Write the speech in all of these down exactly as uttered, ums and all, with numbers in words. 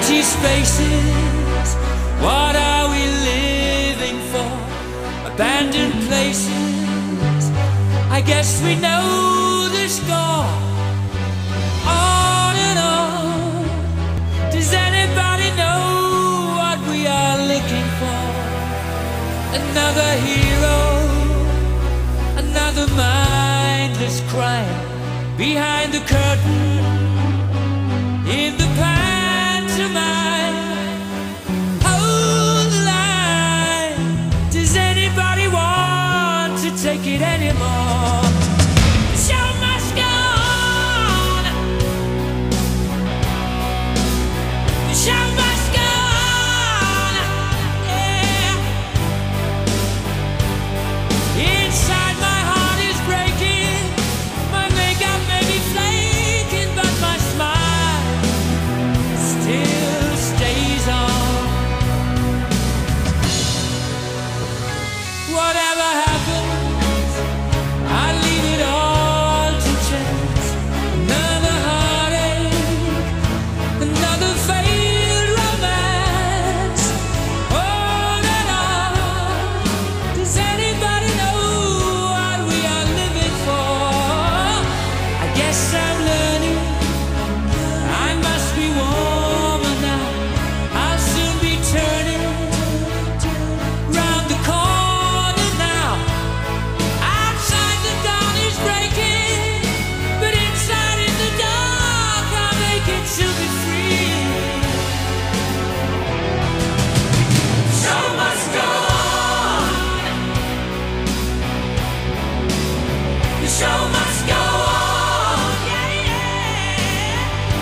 Empty spaces, what are we living for? Abandoned places, I guess we know the score. On and on, does anybody know what we are looking for? Another hero, another mindless crime behind the curtain, in the pantomime. Hold the line, does anybody want to take it anymore? The show must go on. The show must go on. Yeah. Inside my heart is breaking, my makeup may be flaking, but my smile still stays on. Whatever happens, I leave it all to chance. Another heartache, another failed romance. On and on, does anybody know what we are living for? I guess I'm learning, I must be warmer now. I'll soon be turning round the corner now. Outside the dawn is breaking, but inside in the dark I'll make it to be free. The show must go on. The show must go on. Yeah, yeah.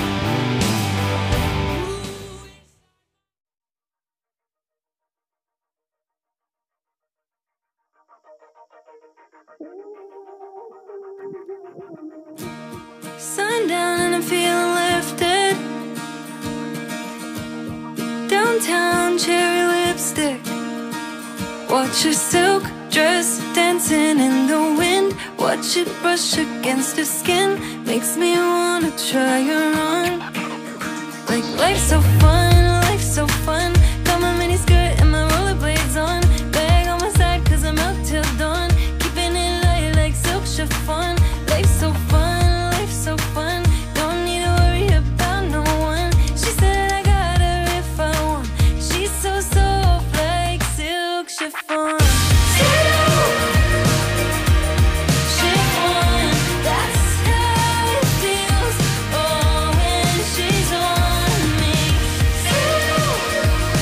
Sundown and I'm feeling lifted. Downtown cherry lipstick. Watch your silk dress dancing in the wind. Watch it brush against her skin. Makes me wanna try her on. Like life's so fun, life's so fun. Got my mini skirt and my rollerblades on. Bag on my side cause I'm out till dawn. Keeping it light like silk chiffon. Life's so fun, life's so fun. Don't need to worry about no one. She said I got her if I want. She's so soft like silk chiffon. Chiffon, that's how it feels. Oh, when she's on me.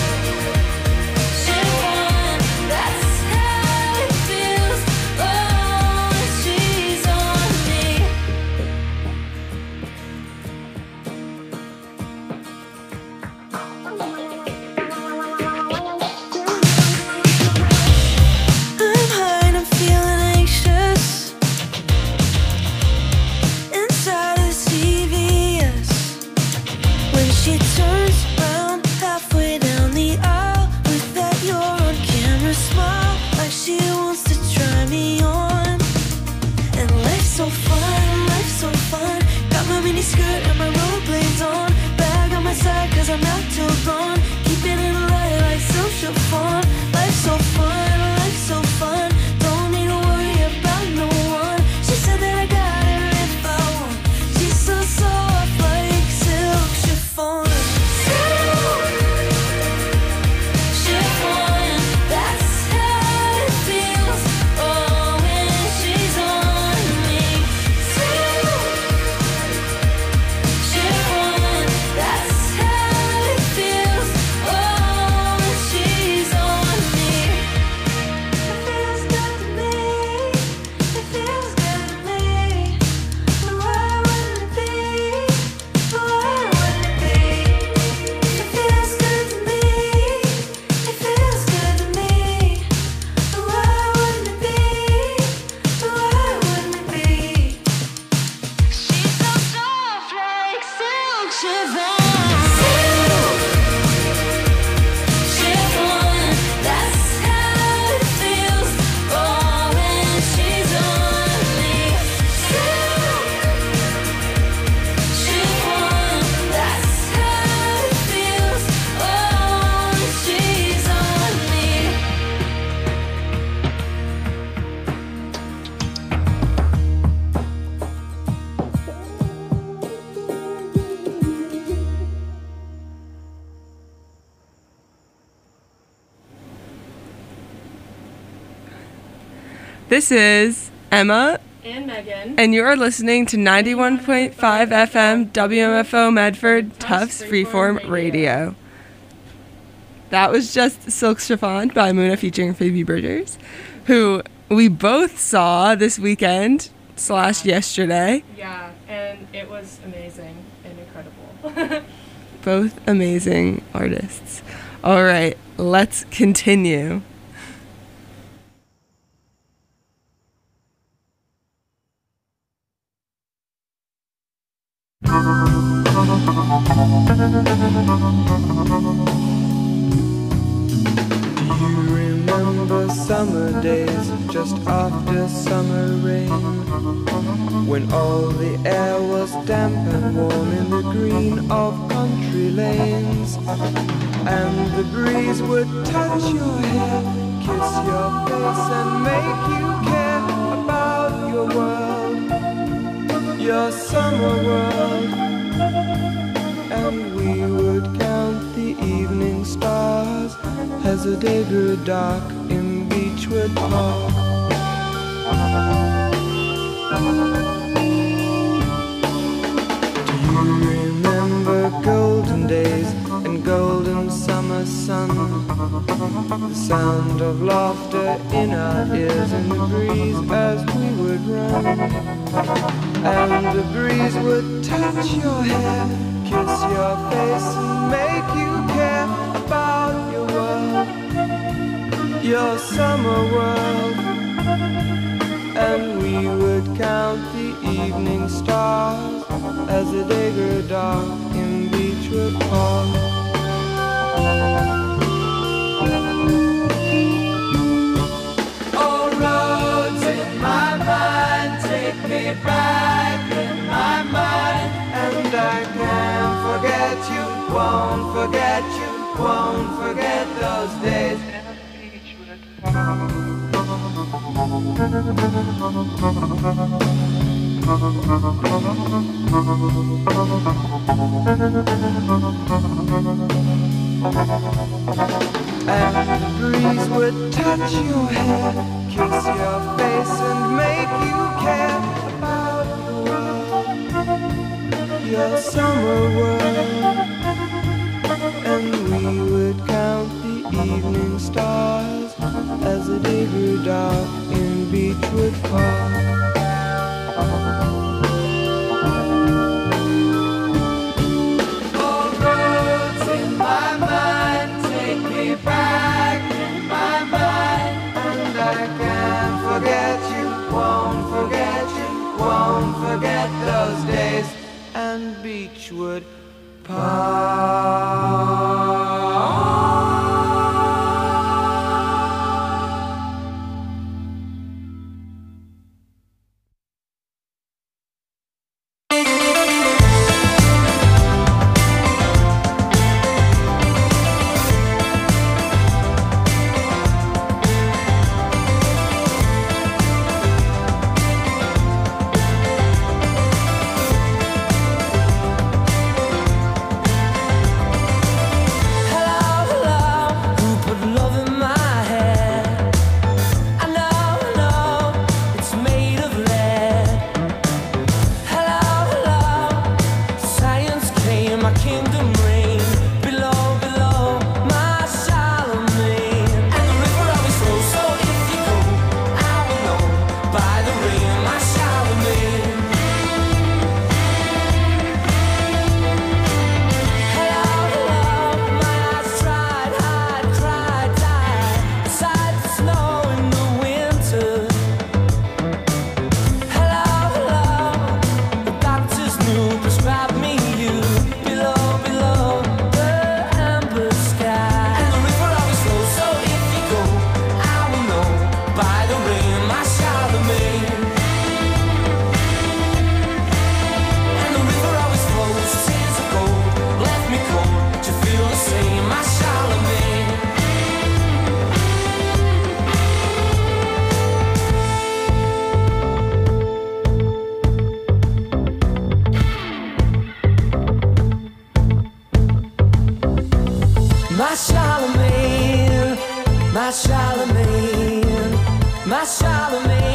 This is Emma and Megan, and you are listening to ninety-one point five F M W M F O Medford Tufts Freeform Radio. That was just Silk Chiffon by Muna featuring Phoebe Bridgers, who we both saw this weekend slash yesterday. Yeah, and it was amazing and incredible. Both amazing artists. All right, let's continue. Remember summer days just after summer rain, when all the air was damp and warm in the green of country lanes, and the breeze would touch your hair, kiss your face and make you care about your world, your summer world. And we would count the evening stars as the day grew dark in Beechwood Park. Do you remember golden days and golden summer sun? The sound of laughter in our ears in the breeze as we would run, and the breeze would touch your hair, kiss your face and make you care about your world, your summer world. And we would count the evening stars as the day grew dark in Beechwood Park. Oh, roads in my mind, take me back in my mind, and I can't forget you, won't forget you, won't forget those days. And the breeze would touch your hair, kiss your face and make you care about the world, your summer world. And we would count the evening stars as the day grew dark in Beechwood Park. All roads in my mind take me back in my mind, and I can't forget you, won't forget you, won't forget those days and Beechwood Park. My Charlemagne, my Charlemagne, my Charlemagne.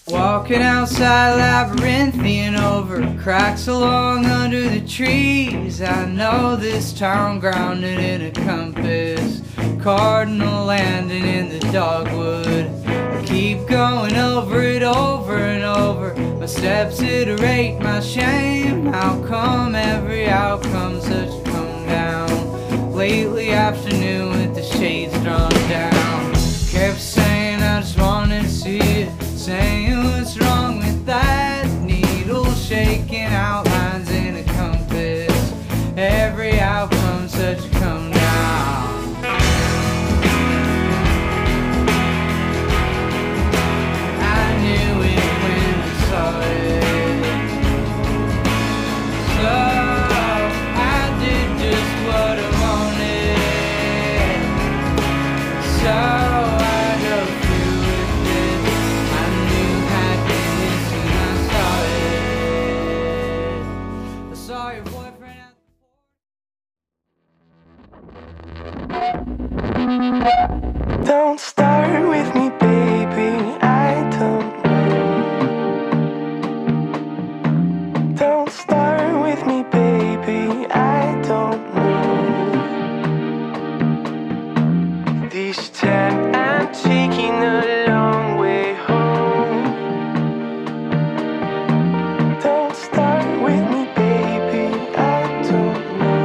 Walking outside labyrinthian over cracks along under the trees. I know this town grounded in a compass, cardinal landing in the dogwood. I keep going over it over and over. My steps iterate my shame. How come every outcome's such a come down? Lately afternoon with the shades drawn down. Kept saying I just wanted to see it, saying what's wrong with that needle, shaking outlines in a compass. Every outcome's such a come down. I knew it when I saw it, so I did just what I wanted. So don't start with me, baby, I don't know. Don't start with me, baby, I don't know. These ten I'm taking a long way home. Don't start with me, baby, I don't know.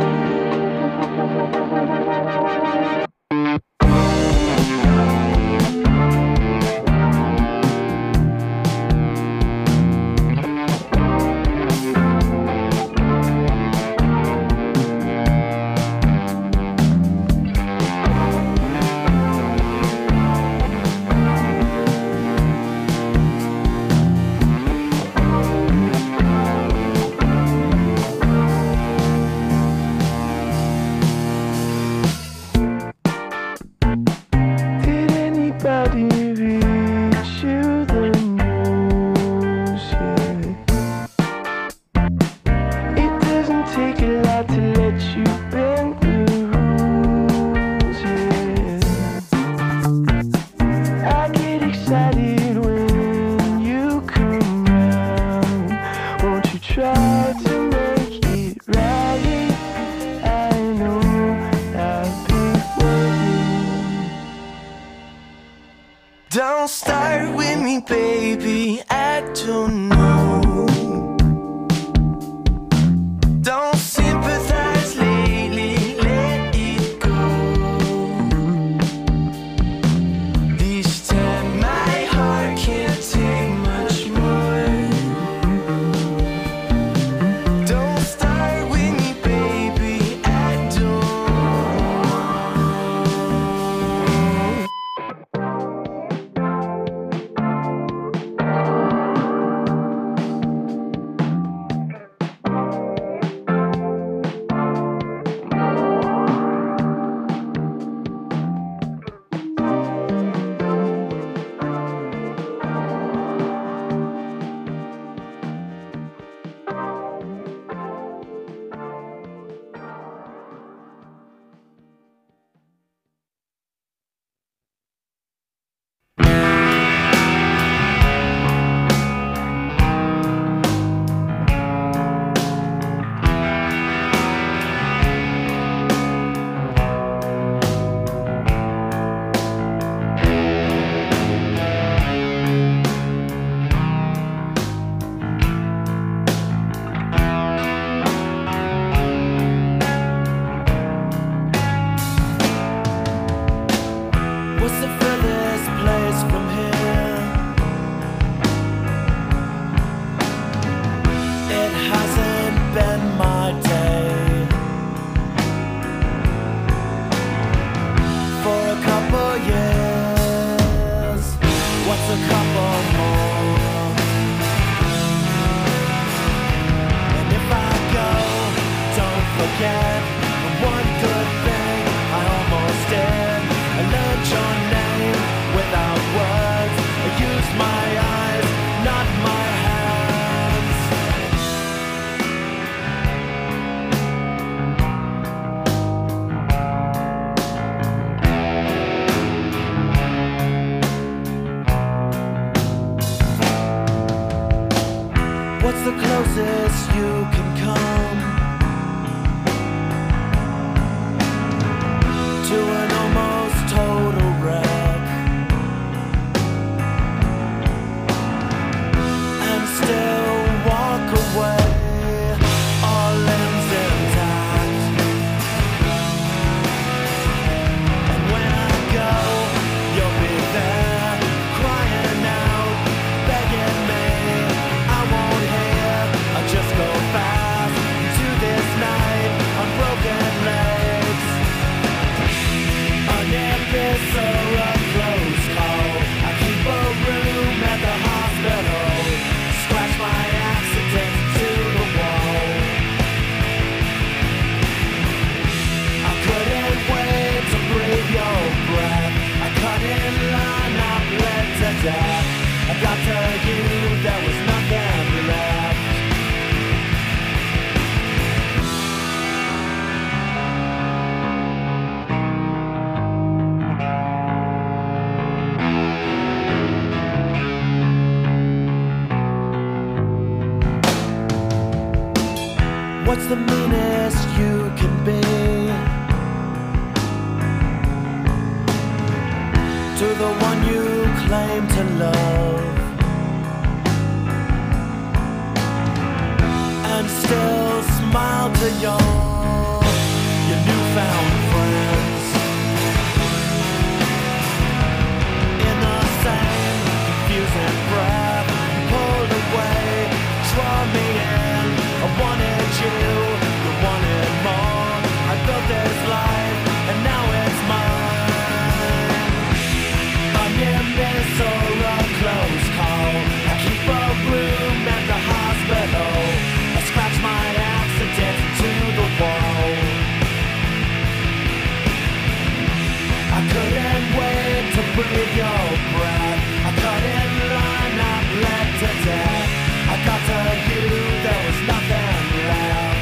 Don't start with me, baby, I don't know. Don't sympathize lately, let it go. These ten, my heart can't take much more. Don't start with me, baby, I don't. One good thing I almost did. I learned your name. the closest you can come to an almost total wreck, and still walk away, all limbs intact. And when I go, you'll be there, crying out, begging me. I won't hear, I'll just go fast to this night on broken legs. An episode of close call. I keep a room at the hospital. Scratch my accident to the wall. I couldn't wait to breathe your breath. I cut in line, I bled to death. I got to you, there was nothing left. What's the meanest you can be to the one you claim to love, and still smile to your your newfound friends in the same confusing breath? Pulled away, draw me in. I wanted you, you wanted more. I built this life, and now it's mine. A near miss or a close call. I keep a room at the hospital. I scratch my accident to the wall. I couldn't wait to breathe your breath. I cut in line, I bled to death. I got to you, there was nothing left.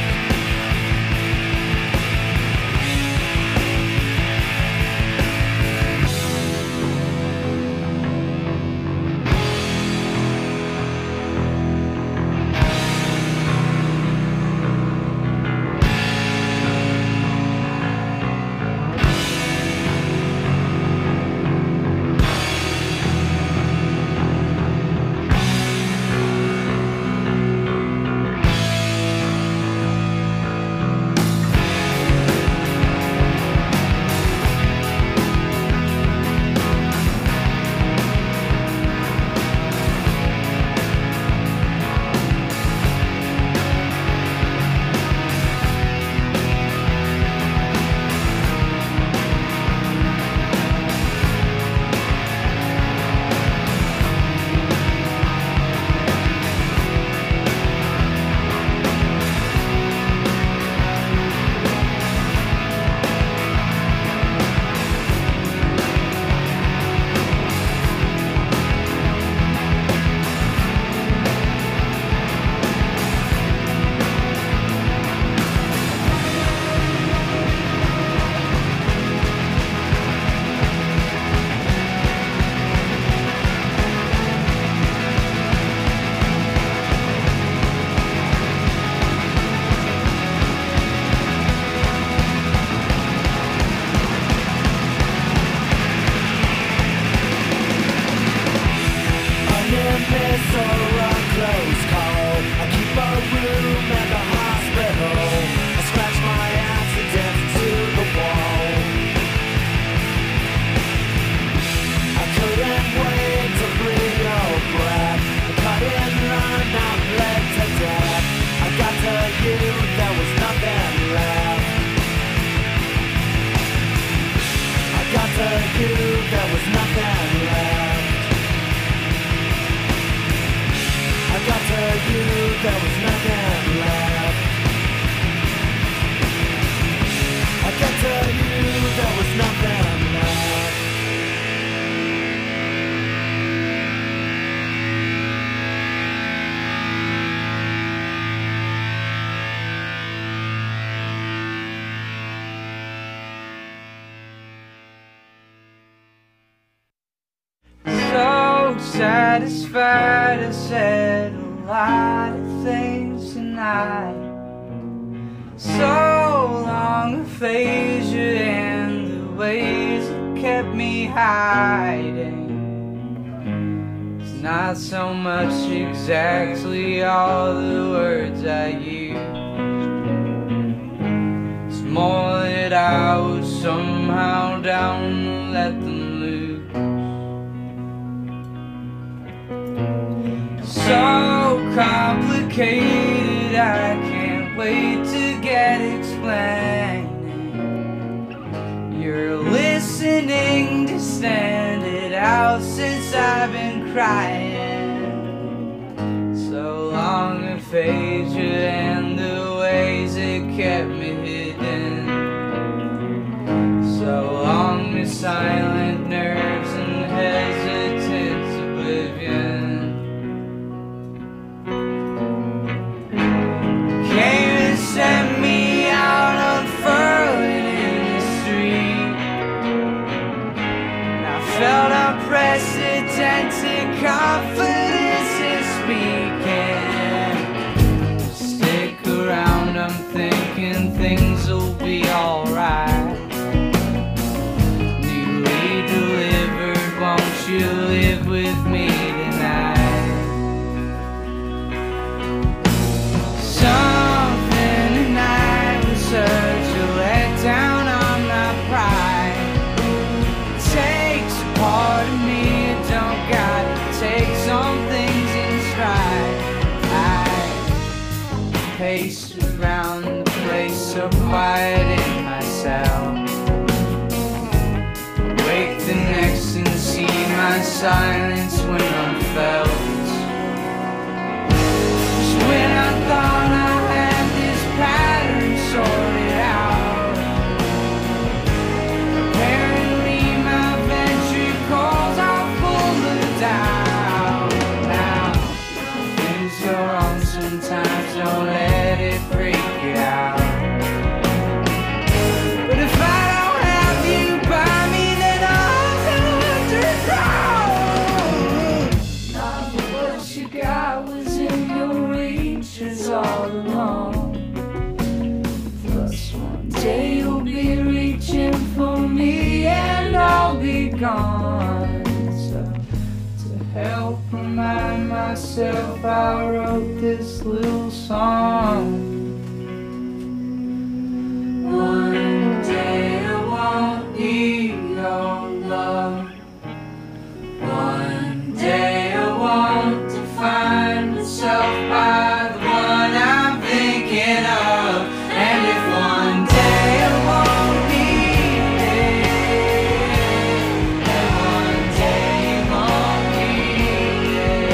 satisfied. I said a lot of things. night. So long aphasia and the ways that kept me hiding. It's not so much exactly all the words I use. It's more that I was somehow down to let them loose. So complicated, I can't wait to get explaining. You're listening to stand it out since I've been crying. So long aphasia and the ways it kept me hidden. So long the silent nerves and hesitant oblivion. Came and sent me out unfurling in the street. And I felt unprecedented confidence in speaking. Stick around, I'm thinking things will be alright. Newly delivered, won't you live with me tonight? Something tonight was such a letdown on my pride. It takes a part of me, it don't got to take some things in stride. I paced around the place so quiet in myself. Wake the next and see my silence when I'm felt. Just when I thought I had this pattern sorted out, apparently my ventricles are full of doubt. Now, things go wrong sometimes, don't let it freak you out. But if I don't have you by me, then I'll underground. Not what you got was in your reaches all along. Plus one day you'll be reaching for me and I'll be gone. So to help remind myself, I wrote this little song. One day I won't need your love. One day I won't define myself by the one I'm thinking of. And if one day I won't need it, then one day you won't need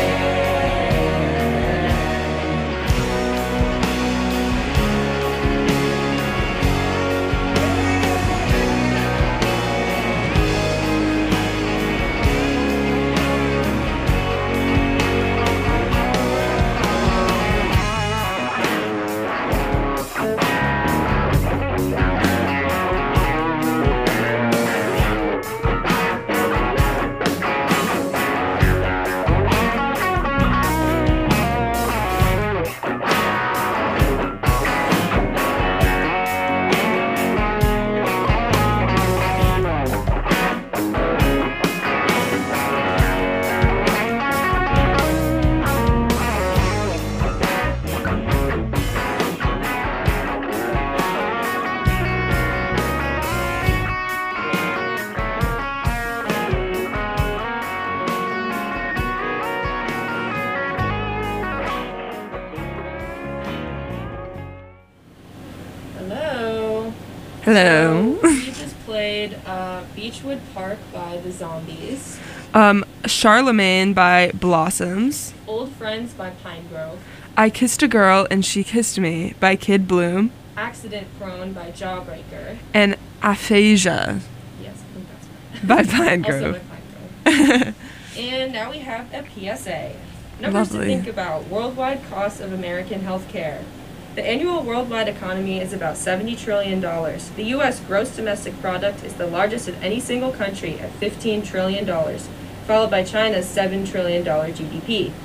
Hello. Hello. So, we just played uh, Beechwood Park by the Zombies, Um, Charlemagne by Blossoms. Old Friends by Pine Grove, I Kissed a Girl and She Kissed Me by Kid Bloom. Accident Prone by Jawbreaker. And Aphasia Yes, I think that's right. by Pine Also Grove. by Pine Grove. And now we have a P S A. Numbers Lovely. to think about. Worldwide costs of American health care. The annual worldwide economy is about seventy trillion dollars. The U S gross domestic product is the largest of any single country at fifteen trillion dollars, followed by China's seven trillion dollars G D P.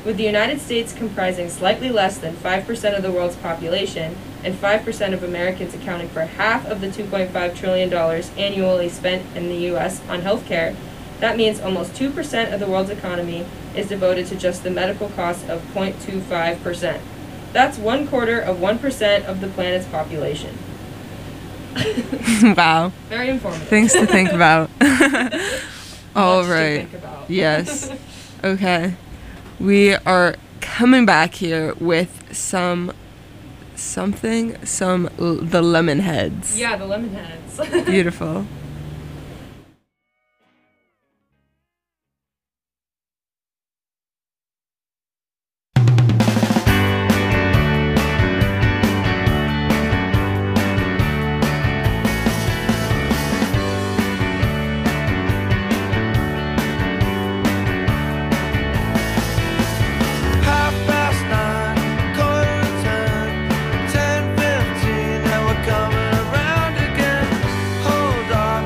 With the United States comprising slightly less than five percent of the world's population, and five percent of Americans accounting for half of the two point five trillion dollars annually spent in the U S on healthcare, that means almost two percent of the world's economy is devoted to just the medical costs of zero point two five percent. That's one quarter of one percent of the planet's population. Wow. Very informative. Things to think about. All Much to right. think about. Yes. Okay. We are coming back here with some something, some l- the Lemonheads. Yeah, the Lemonheads. Beautiful. Half past nine, quarter to ten, ten fifteen, and we're coming around again. Hold on,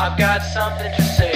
I've got something to say.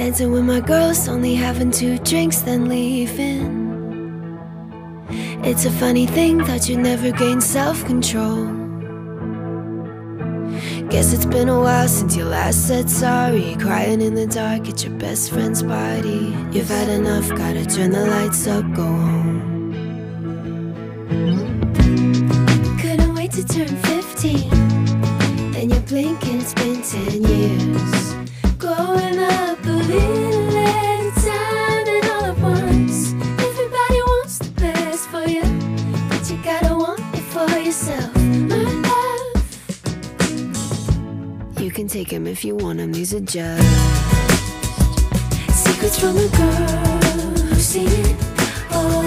dancing with my girls, only having two drinks, then leaving. It's a funny thing that you never gain self-control. Guess it's been a while since you last said sorry. Crying in the dark at your best friend's party. You've had enough, gotta turn the lights up, go home. Couldn't wait to turn fifteen. Then you blink and it's been ten years. Growing up a little at a time and all at once. Everybody wants the best for you, but you gotta want it for yourself, my love. You can take them if you want them, these are just secrets from a girl who's seen it all.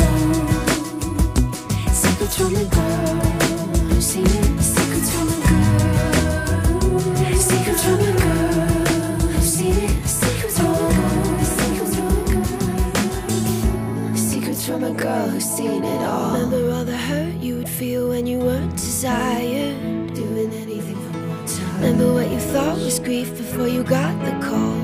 Secrets from a girl who's seen it. Secrets from a girl. Secrets from a girl who's seen it. Secrets from a girl. Secrets from a girl. Secrets from a girl who's seen it all. Remember all the hurt you would feel when you weren't desired, doing anything for one time. Remember what you thought was grief before you got the call.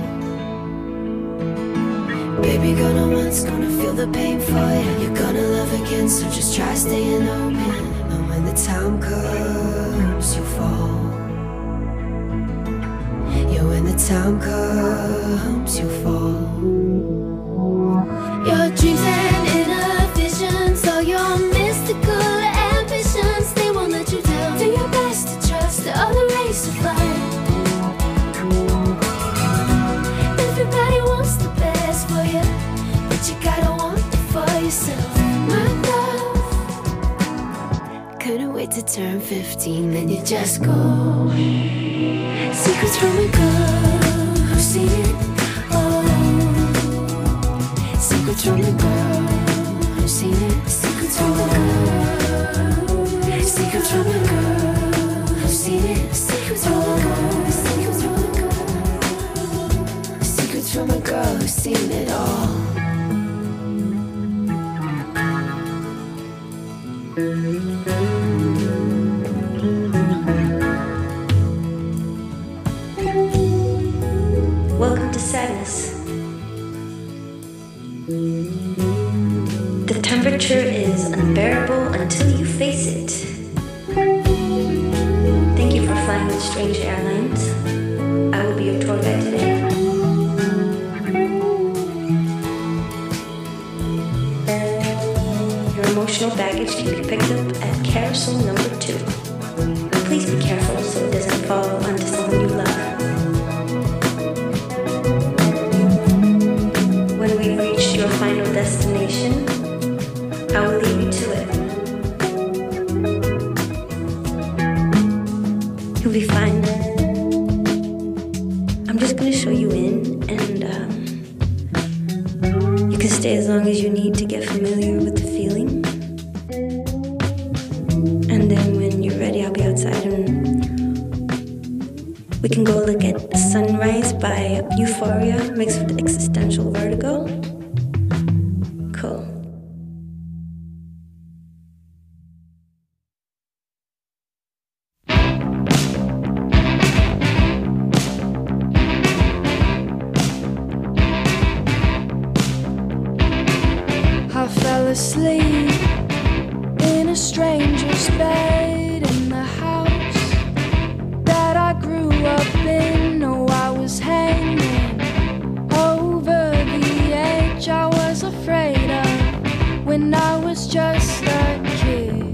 Baby, gonna once, gonna feel the pain for you. You're gonna love again, so just try staying open. And when the time comes, you fall. Yeah, when the time comes, you fall. Your dreams and inner visions, all your mystical ambitions, they won't let you down. Do your best to trust the other race of life. Everybody wants the best for you, but you gotta want it for yourself, my love. Couldn't wait to turn fifteen, then you just go. Secrets from a girl who's seen it all. Secrets from a girl who's seen it. Secrets from a girl. Secrets from a girl who's seen it. Secrets from a girl. Secrets from a girl. Secrets from a girl who's seen it all. Welcome to sadness. The temperature is unbearable until you face it. Thank you for flying with Strange Airlines. I will be your tour guide today. Your emotional baggage can be picked up at carousel number two. Please be careful so it doesn't fall onto someone you love. When we reach your final destination, I will leave you to it. You'll be fine. I'm just gonna show you in, and um, you can stay as long as you need to get familiar with the feeling. And then when you're ready, I'll be outside and we can go look at Sunrise by Euphoria mixed with existential vertigo. Cool. I fell asleep in a stranger's bed in the house that I grew up in. Oh, I was hanging over the edge I was afraid of when I was just a kid.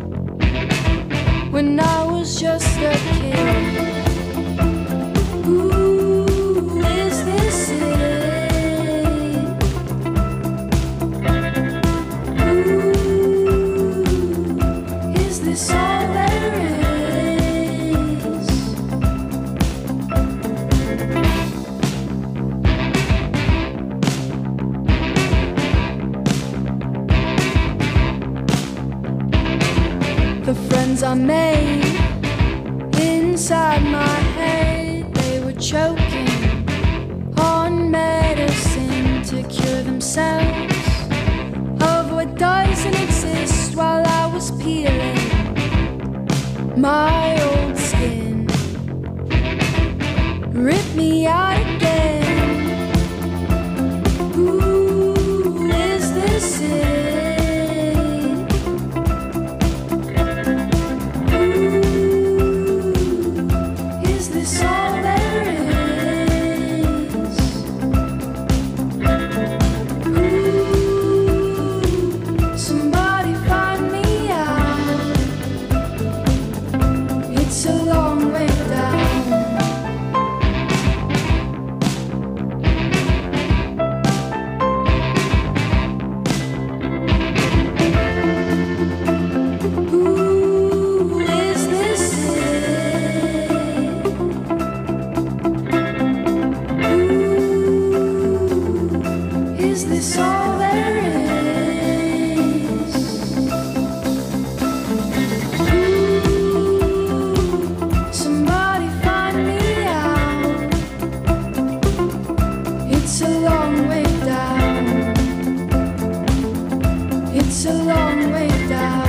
When I was just a kid. Ooh, is this it? Ooh, is this all there is? The friends I made inside my head, they were choking on medicine to cure themselves of what doesn't exist, while I was peeling my old skin. Rip me out again. this all there is? Ooh, somebody find me out. It's a long way down. It's a long way down.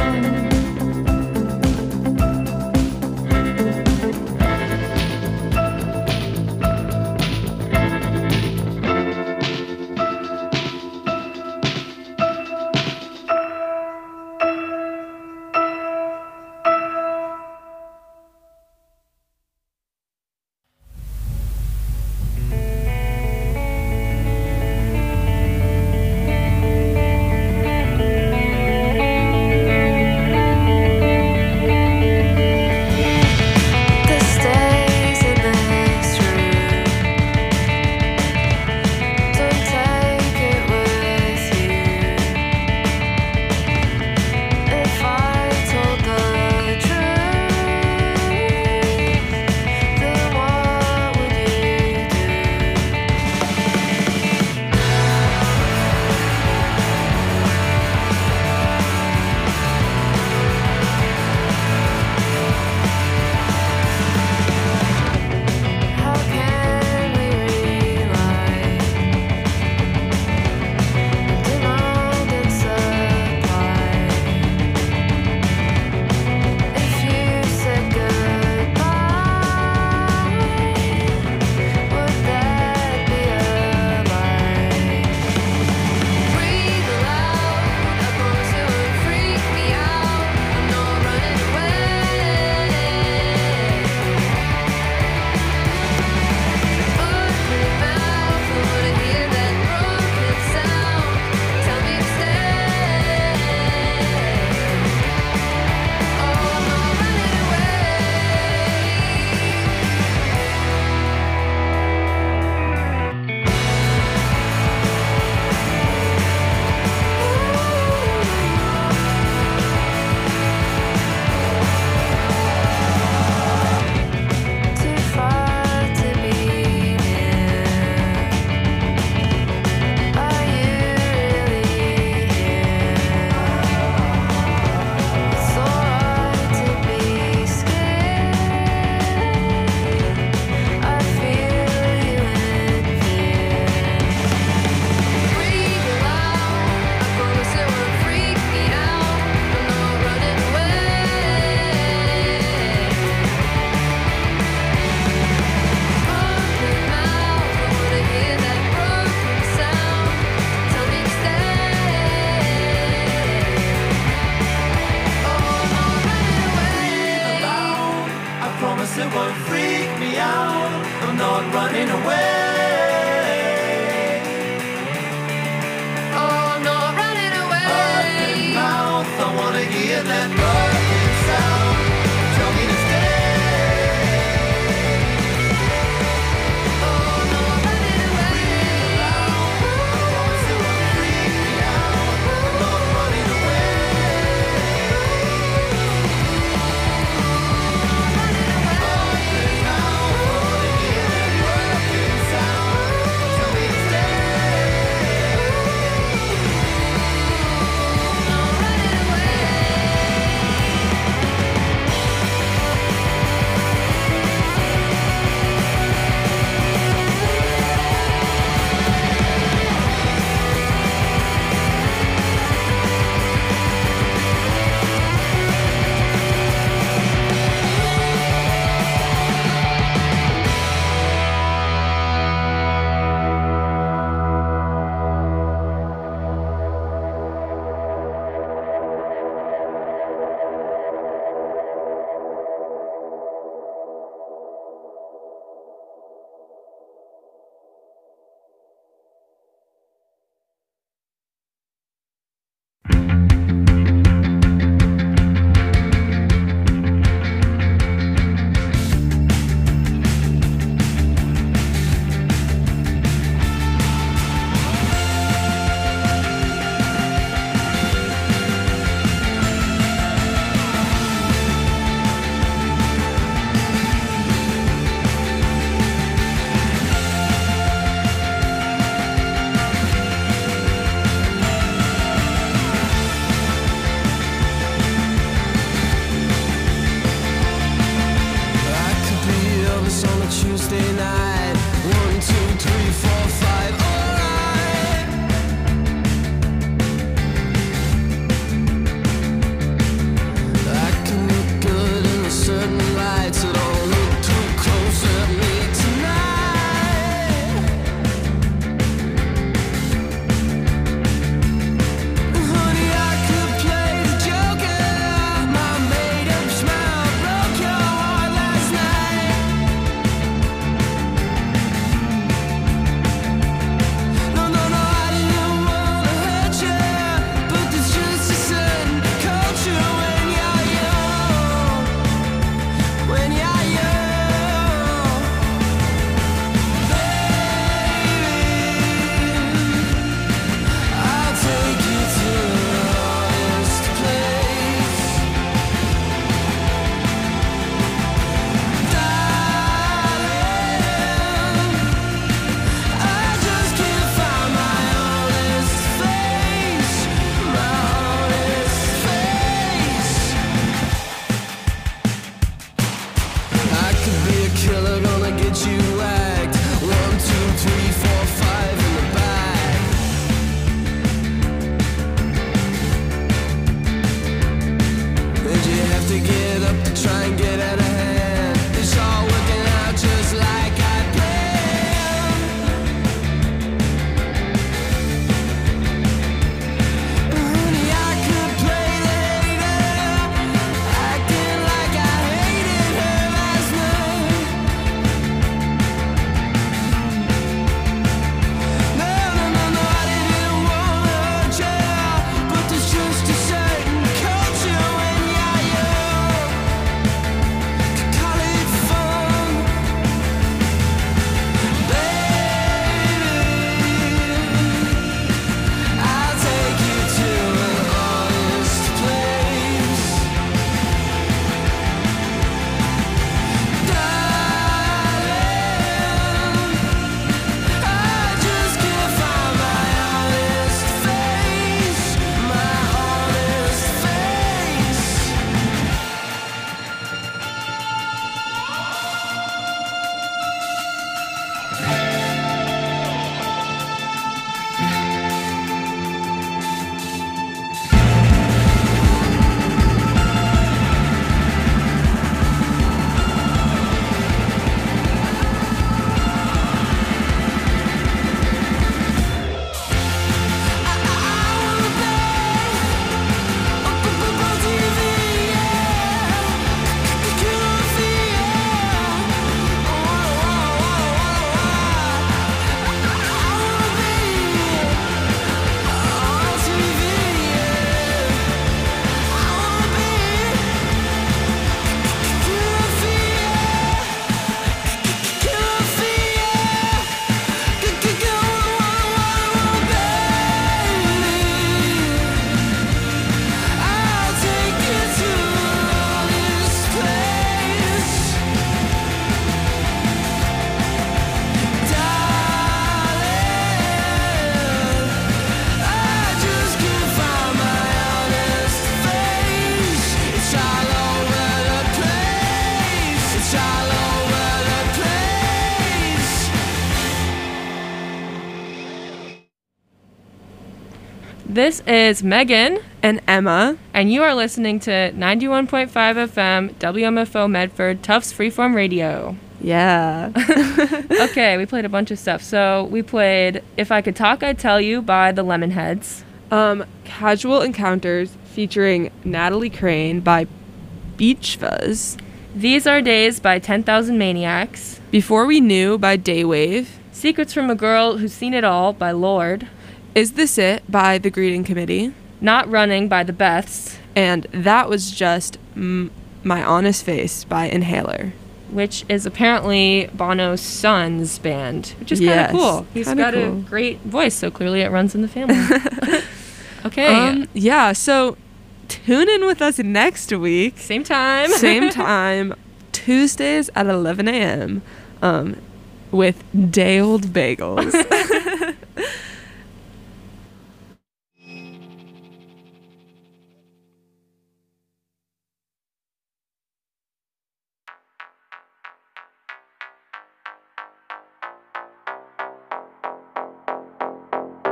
This is Megan. And Emma. And you are listening to ninety-one point five F M W M F O Medford Tufts Freeform Radio. Yeah. Okay, we played a bunch of stuff. So we played If I Could Talk, I'd Tell You by the Lemonheads. Um, Casual Encounters featuring Natalie Crane by Beach Fuzz. These Are Days by ten thousand Maniacs. Before We Knew by Daywave. Secrets from a Girl Who's Seen It All by Lorde. Is This It by The Greeting Committee. Not Running by the Beths. And That Was Just M- My Honest Face by Inhaler. Which is apparently Bono's son's band, which is kind of Yes, cool. He's kinda got cool. a great voice, so clearly it runs in the family. Okay. Um, yeah, so tune in with us next week. Same time. Same time. Tuesdays at eleven a.m. Um, with Day Old Bagels.